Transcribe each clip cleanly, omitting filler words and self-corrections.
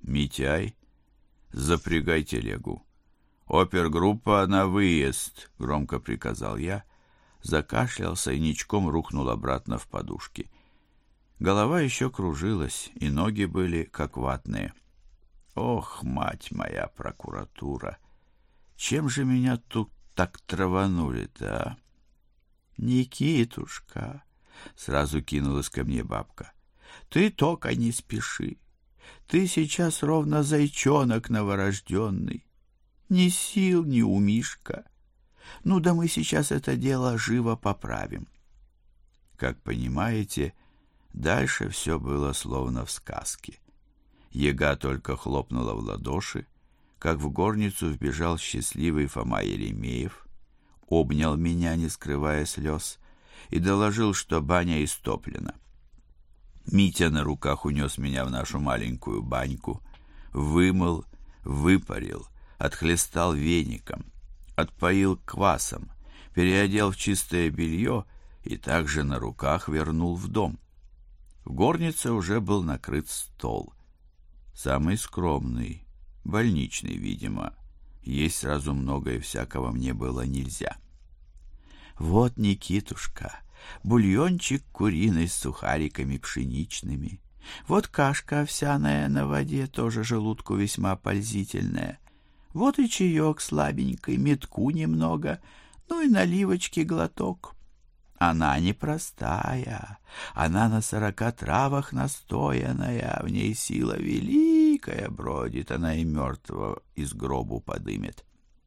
«Митяй, запрягай телегу. Опергруппа на выезд», — громко приказал я, закашлялся и ничком рухнул обратно в подушки. Голова еще кружилась, и ноги были как ватные. Ох, мать моя прокуратура! Чем же меня тут так траванули-то, а? «Никитушка!» — сразу кинулась ко мне бабка. «Ты только не спеши. Ты сейчас ровно зайчонок новорожденный. Ни сил, ни умишка. Ну да мы сейчас это дело живо поправим». Как понимаете, дальше все было словно в сказке. Яга только хлопнула в ладоши, как в горницу вбежал счастливый Фома Еремеев, обнял меня, не скрывая слез, и доложил, что баня истоплена. Митя на руках унес меня в нашу маленькую баньку, вымыл, выпарил, отхлестал веником, отпоил квасом, переодел в чистое белье и также на руках вернул в дом. В горнице уже был накрыт стол. Самый скромный, больничный, видимо. Есть сразу много и всякого мне было нельзя. «Вот, Никитушка, бульончик куриный с сухариками пшеничными. Вот кашка овсяная на воде, тоже желудку весьма пользительная. Вот и чаек слабенький, медку немного, ну и наливочки глоток. Она непростая, она на 40 травах настоянная, в ней сила великая бродит, она и мертвого из гробу подымет».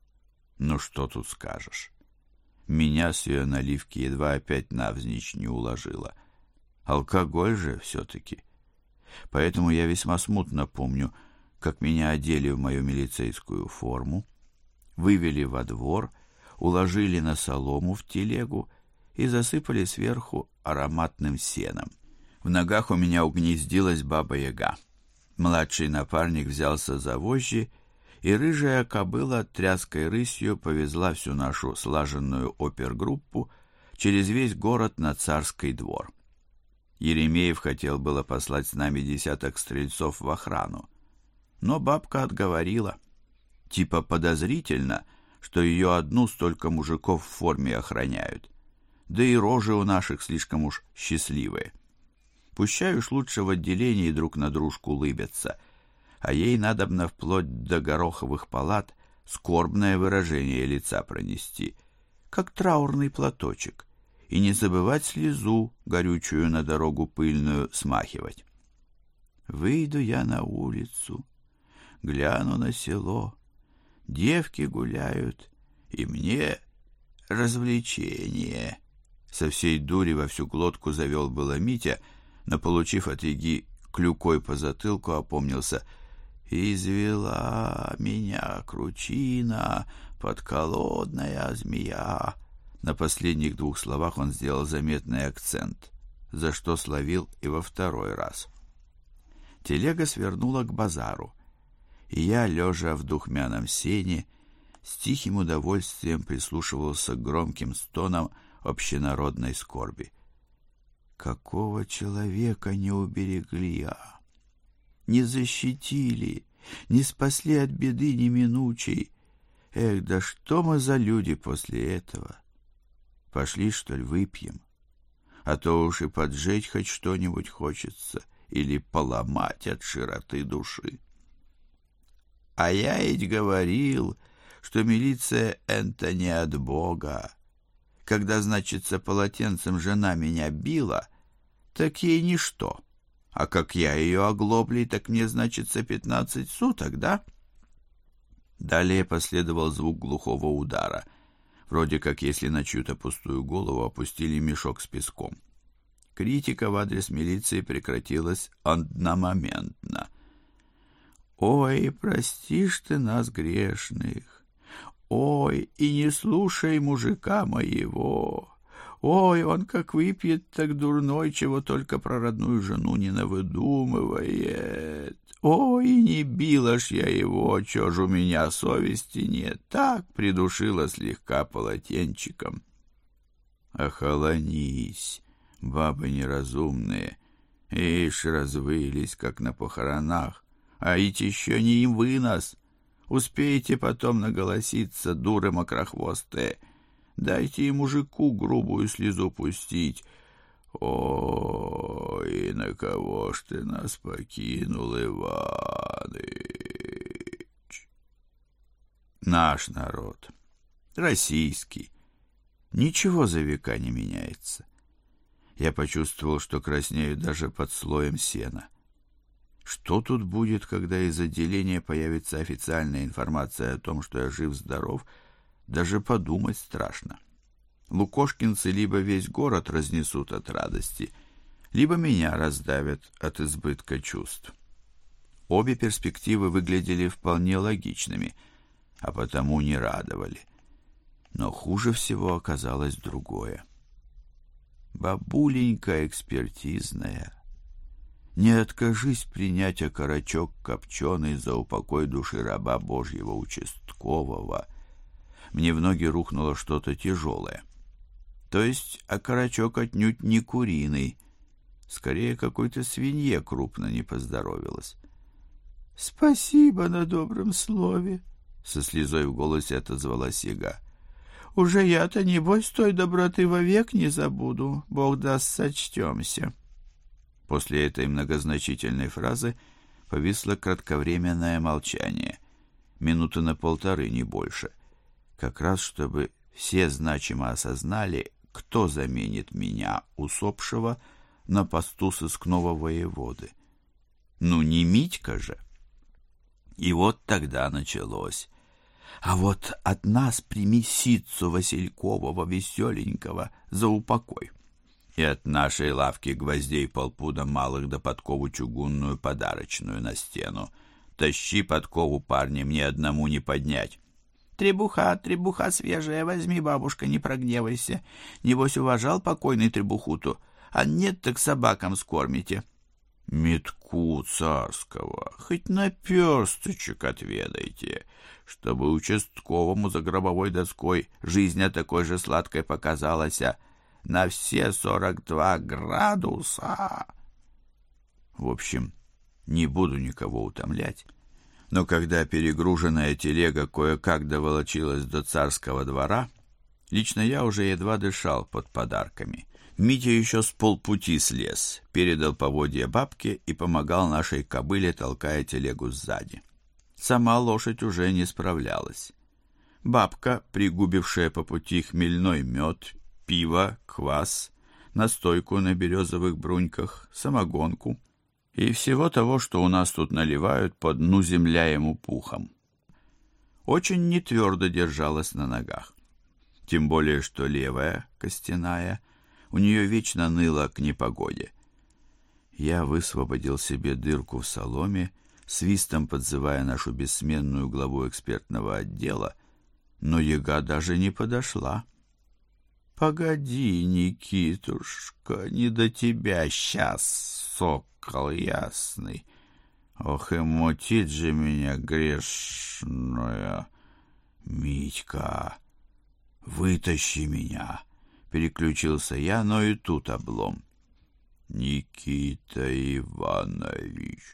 Ну что тут скажешь? Меня с ее наливки едва опять навзничь не уложила. Алкоголь же все-таки. Поэтому я весьма смутно помню, как меня одели в мою милицейскую форму, вывели во двор, уложили на солому в телегу и засыпали сверху ароматным сеном. В ногах у меня угнездилась баба-яга. Младший напарник взялся за вожжи, и рыжая кобыла тряской рысью повезла всю нашу слаженную опергруппу через весь город на Царский двор. Еремеев хотел было послать с нами 10 стрельцов в охрану, но бабка отговорила. Типа подозрительно, что ее одну столько мужиков в форме охраняют. Да и рожи у наших слишком уж счастливые. Пущай уж лучше в отделении друг на дружку улыбятся, а ей надобно вплоть до гороховых палат скорбное выражение лица пронести, как траурный платочек, и не забывать слезу горючую на дорогу пыльную смахивать. Выйду я на улицу, гляну на село, девки гуляют, и мне развлечение. Со всей дури во всю глотку завел было Митя, но, получив от яги клюкой по затылку, опомнился: «Извела меня кручина, подколодная змея». На последних 2 словах он сделал заметный акцент, за что словил и во 2-й раз. Телега свернула к базару, и я, лежа в духмяном сене, с тихим удовольствием прислушивался к громким стонам общенародной скорби. Какого человека не уберегли, не защитили, не спасли от беды неминучей. Эх, да что мы за люди после этого? Пошли, что ли, выпьем? А то уж и поджечь хоть что-нибудь хочется или поломать от широты души. А я ведь говорил, что милиция — это не от Бога. Когда, значится, полотенцем жена меня била, так ей ничто. А как я ее оглоблей, так мне, значится, 15 суток, да?» Далее последовал звук глухого удара, вроде как если на чью-то пустую голову опустили мешок с песком. Критика в адрес милиции прекратилась одномоментно. «Ой, простишь ты нас, грешных! Ой, и не слушай мужика моего! Ой, он как выпьет, так дурной, чего только про родную жену не навыдумывает! Ой, не била ж я его, чё ж у меня совести нет, так придушила слегка полотенчиком». «Охолонись, бабы неразумные, ишь развылись, как на похоронах, А ведь еще не вынос. Успеете потом наголоситься, дуры мокрохвостые. Дайте и мужику грубую слезу пустить. Ой, на кого ж ты нас покинул, Иваныч? Наш народ, российский, ничего за века не меняется. Я почувствовал, что краснею даже под слоем сена. Что тут будет, когда из отделения появится официальная информация о том, что я жив-здоров, даже подумать страшно. Лукошкинцы либо весь город разнесут от радости, либо меня раздавят от избытка чувств. Обе перспективы выглядели вполне логичными, а потому не радовали. Но хуже всего оказалось другое. Бабуленька экспертизная, не откажись принять окорочок копченый за упокой души раба Божьего участкового. Мне в ноги рухнуло что-то тяжелое. То есть окорочок отнюдь не куриный, скорее какой-то свинье крупно не поздоровилось. — Спасибо на добром слове, — со слезой в голосе отозвалась яга. — Уже я-то, небось, той доброты вовек не забуду, Бог даст, сочтемся. После этой многозначительной фразы повисло кратковременное молчание, минуты на полторы, не больше, как раз чтобы все значимо осознали, кто заменит меня, усопшего, на посту сыскного воеводы. Ну, не Митька же. И вот тогда началось. А вот от нас прими ситцу Василькового веселенького за упокой. И от нашей лавки гвоздей полпуда малых да подкову чугунную подарочную на стену. Тащи подкову, парни, мне одному не поднять. Требуха свежая, возьми, бабушка, не прогневайся. Небось, уважал покойный требуху-то, а нет, так собакам скормите. Метку царского, хоть наперсточек отведайте, чтобы участковому за гробовой доской жизнь такой же сладкой показалась, на все 42 градуса. В общем, не буду никого утомлять. Но когда перегруженная телега кое-как доволочилась до царского двора, лично я уже едва дышал под подарками. Митя еще с полпути слез, передал поводья бабке и помогал нашей кобыле, толкая телегу сзади. Сама лошадь уже не справлялась. Бабка, пригубившая по пути хмельной мед, пиво, квас, настойку на березовых бруньках, самогонку и всего того, что у нас тут наливают под земляем пухом. Очень нетвердо держалась на ногах. Тем более, что левая, костяная, у нее вечно ныла к непогоде. Я высвободил себе дырку в соломе, свистом подзывая нашу бессменную главу экспертного отдела, но яга даже не подошла. — Погоди, Никитушка, не до тебя сейчас, сокол ясный. Ох, и мутит же меня грешная. Митька, вытащи меня. Переключился я, но и тут облом. Никита Иванович,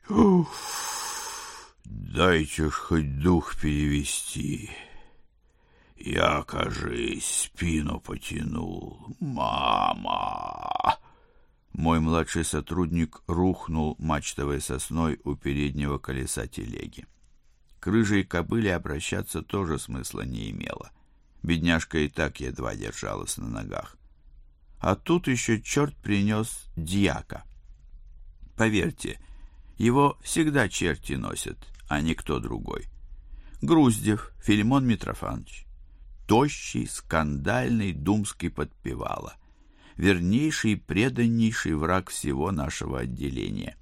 дайте ж хоть дух перевести. Я, кажись, спину потянул. Мама! Мой младший сотрудник рухнул мачтовой сосной у переднего колеса телеги. К рыжей кобыле обращаться тоже смысла не имело. Бедняжка и так едва держалась на ногах. А тут еще черт принес дьяка. Поверьте, его всегда черти носят, а не кто другой. Груздев Филимон Митрофанович. Тощий, скандальный, думский подпевала. Вернейший и преданнейший враг всего нашего отделения.